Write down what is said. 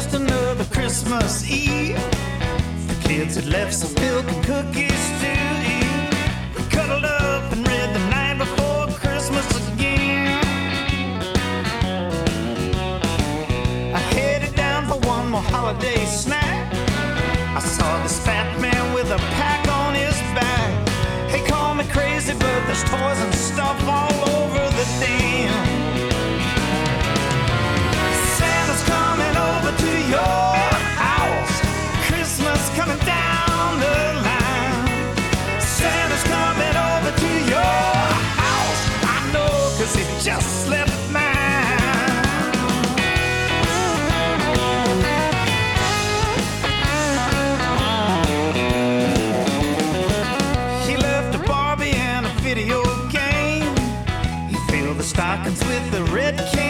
just another Christmas Eve. The kids had left some milk and cookies to eat. We cuddled up and read The Night Before Christmas again. I headed down for one more holiday snack. I saw this fat man with a pack on his back. Hey, call me crazy, but there's toys and stuff all over the den. Santa's coming over to your house. Christmas coming down the line. Santa's coming over to your house. I know, 'cause he just left mine. He left a Barbie and a video game. He filled the stockings with the red can.